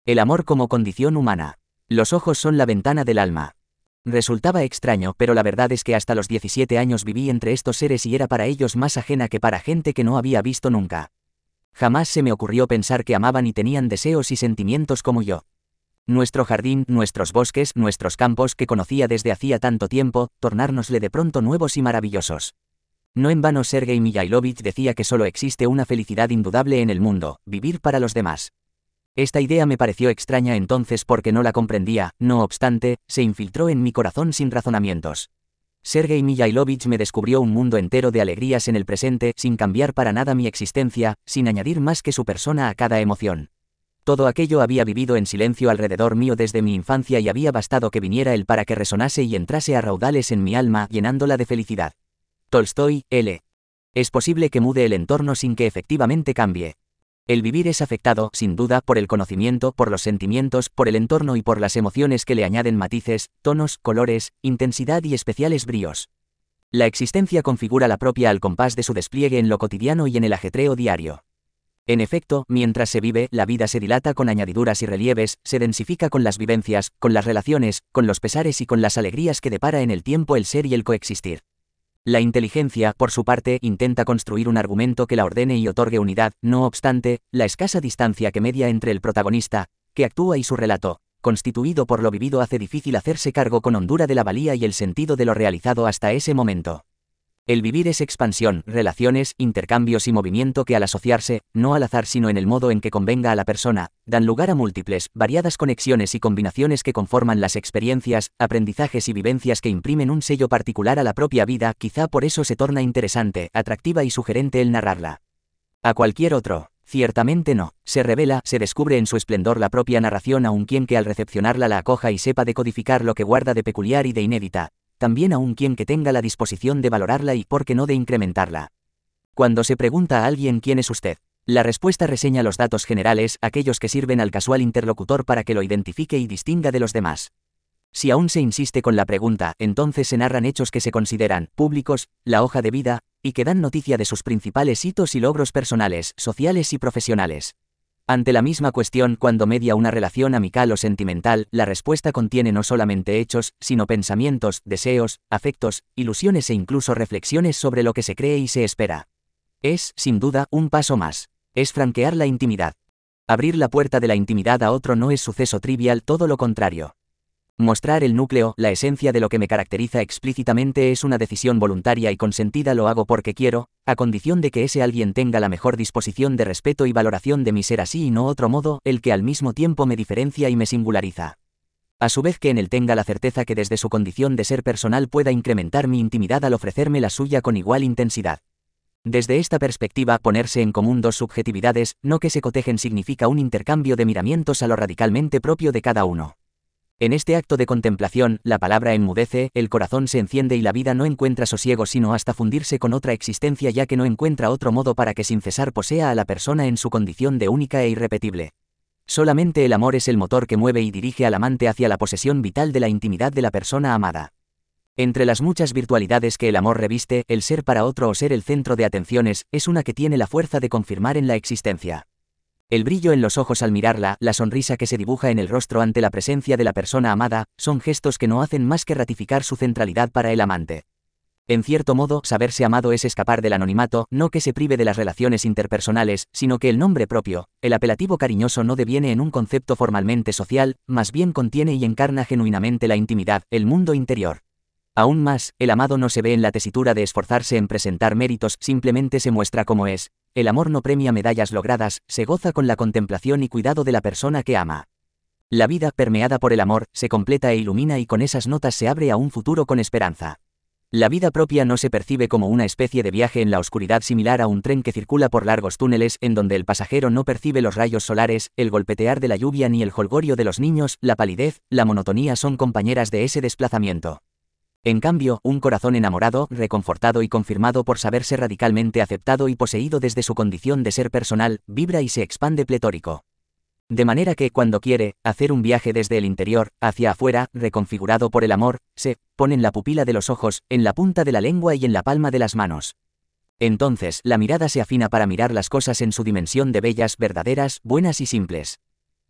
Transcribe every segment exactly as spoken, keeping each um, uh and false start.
El amor como condición humana. Los ojos son la ventana del alma. Resultaba extraño, pero la verdad es que hasta los diecisiete años viví entre estos seres y era para ellos más ajena que para gente que no había visto nunca. Jamás se me ocurrió pensar que amaban y tenían deseos y sentimientos como yo. Nuestro jardín, nuestros bosques, nuestros campos que conocía desde hacía tanto tiempo, tornárnosle de pronto nuevos y maravillosos. No en vano Sergei Mikhailovich decía que solo existe una felicidad indudable en el mundo, vivir para los demás. Esta idea me pareció extraña entonces porque no la comprendía, no obstante, se infiltró en mi corazón sin razonamientos. Sergei Mikhailovich me descubrió un mundo entero de alegrías en el presente, sin cambiar para nada mi existencia, sin añadir más que su persona a cada emoción. Todo aquello había vivido en silencio alrededor mío desde mi infancia y había bastado que viniera él para que resonase y entrase a raudales en mi alma, llenándola de felicidad. Tolstoy, L. Es posible que mude el entorno sin que efectivamente cambie. El vivir es afectado, sin duda, por el conocimiento, por los sentimientos, por el entorno y por las emociones que le añaden matices, tonos, colores, intensidad y especiales bríos. La existencia configura la propia al compás de su despliegue en lo cotidiano y en el ajetreo diario. En efecto, mientras se vive, la vida se dilata con añadiduras y relieves, se densifica con las vivencias, con las relaciones, con los pesares y con las alegrías que depara en el tiempo el ser y el coexistir. La inteligencia, por su parte, intenta construir un argumento que la ordene y otorgue unidad, no obstante, la escasa distancia que media entre el protagonista, que actúa y su relato, constituido por lo vivido hace difícil hacerse cargo con hondura de la valía y el sentido de lo realizado hasta ese momento. El vivir es expansión, relaciones, intercambios y movimiento que al asociarse, no al azar sino en el modo en que convenga a la persona, dan lugar a múltiples, variadas conexiones y combinaciones que conforman las experiencias, aprendizajes y vivencias que imprimen un sello particular a la propia vida, quizá por eso se torna interesante, atractiva y sugerente el narrarla. A cualquier otro, ciertamente no, se revela, se descubre en su esplendor la propia narración a un quien que al recepcionarla la acoja y sepa decodificar lo que guarda de peculiar y de inédita. También a un quien que tenga la disposición de valorarla y por qué no de incrementarla. Cuando se pregunta a alguien quién es usted, la respuesta reseña los datos generales, aquellos que sirven al casual interlocutor para que lo identifique y distinga de los demás. Si aún se insiste con la pregunta, entonces se narran hechos que se consideran públicos, la hoja de vida, y que dan noticia de sus principales hitos y logros personales, sociales y profesionales. Ante la misma cuestión, cuando media una relación amical o sentimental, la respuesta contiene no solamente hechos, sino pensamientos, deseos, afectos, ilusiones e incluso reflexiones sobre lo que se cree y se espera. Es, sin duda, un paso más. Es franquear la intimidad. Abrir la puerta de la intimidad a otro no es suceso trivial, todo lo contrario. Mostrar el núcleo, la esencia de lo que me caracteriza explícitamente es una decisión voluntaria y consentida, lo hago porque quiero, a condición de que ese alguien tenga la mejor disposición de respeto y valoración de mi ser así y no otro modo, el que al mismo tiempo me diferencia y me singulariza. A su vez que en él tenga la certeza que desde su condición de ser personal pueda incrementar mi intimidad al ofrecerme la suya con igual intensidad. Desde esta perspectiva, ponerse en común dos subjetividades, no que se cotejen, significa un intercambio de miramientos a lo radicalmente propio de cada uno. En este acto de contemplación, la palabra enmudece, el corazón se enciende y la vida no encuentra sosiego sino hasta fundirse con otra existencia, ya que no encuentra otro modo para que sin cesar posea a la persona en su condición de única e irrepetible. Solamente el amor es el motor que mueve y dirige al amante hacia la posesión vital de la intimidad de la persona amada. Entre las muchas virtualidades que el amor reviste, el ser para otro o ser el centro de atenciones, es una que tiene la fuerza de confirmar en la existencia. El brillo en los ojos al mirarla, la sonrisa que se dibuja en el rostro ante la presencia de la persona amada, son gestos que no hacen más que ratificar su centralidad para el amante. En cierto modo, saberse amado es escapar del anonimato, no que se prive de las relaciones interpersonales, sino que el nombre propio, el apelativo cariñoso no deviene en un concepto formalmente social, más bien contiene y encarna genuinamente la intimidad, el mundo interior. Aún más, el amado no se ve en la tesitura de esforzarse en presentar méritos, simplemente se muestra como es. El amor no premia medallas logradas, se goza con la contemplación y cuidado de la persona que ama. La vida, permeada por el amor, se completa e ilumina y con esas notas se abre a un futuro con esperanza. La vida propia no se percibe como una especie de viaje en la oscuridad similar a un tren que circula por largos túneles en donde el pasajero no percibe los rayos solares, el golpetear de la lluvia ni el jolgorio de los niños, la palidez, la monotonía son compañeras de ese desplazamiento. En cambio, un corazón enamorado, reconfortado y confirmado por saberse radicalmente aceptado y poseído desde su condición de ser personal, vibra y se expande pletórico. De manera que, cuando quiere hacer un viaje desde el interior, hacia afuera, reconfigurado por el amor, se pone en la pupila de los ojos, en la punta de la lengua y en la palma de las manos. Entonces, la mirada se afina para mirar las cosas en su dimensión de bellas, verdaderas, buenas y simples.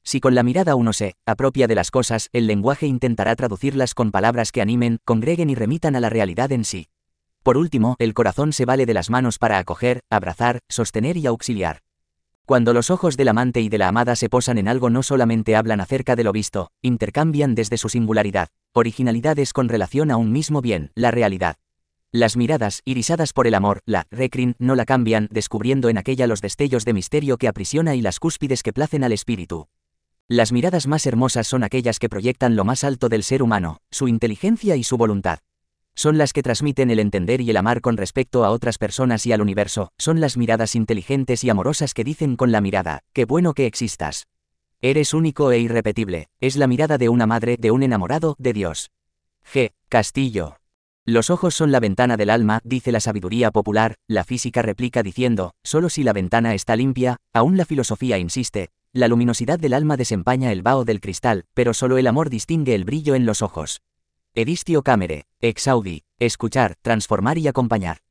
Si con la mirada uno se apropia de las cosas, el lenguaje intentará traducirlas con palabras que animen, congreguen y remitan a la realidad en sí. Por último, el corazón se vale de las manos para acoger, abrazar, sostener y auxiliar. Cuando los ojos del amante y de la amada se posan en algo, no solamente hablan acerca de lo visto, intercambian desde su singularidad, originalidades con relación a un mismo bien, la realidad. Las miradas, irisadas por el amor, la recrin, no la cambian, descubriendo en aquella los destellos de misterio que aprisiona y las cúspides que placen al espíritu. Las miradas más hermosas son aquellas que proyectan lo más alto del ser humano, su inteligencia y su voluntad. Son las que transmiten el entender y el amar con respecto a otras personas y al universo. Son las miradas inteligentes y amorosas que dicen con la mirada: qué bueno que existas. Eres único e irrepetible. Es la mirada de una madre, de un enamorado, de Dios. G. Castillo. Los ojos son la ventana del alma, dice la sabiduría popular. La física replica diciendo: solo si la ventana está limpia. Aún la filosofía insiste: la luminosidad del alma desempaña el vaho del cristal, pero solo el amor distingue el brillo en los ojos. Edistio Camere, Ex Audi, escuchar, transformar y acompañar.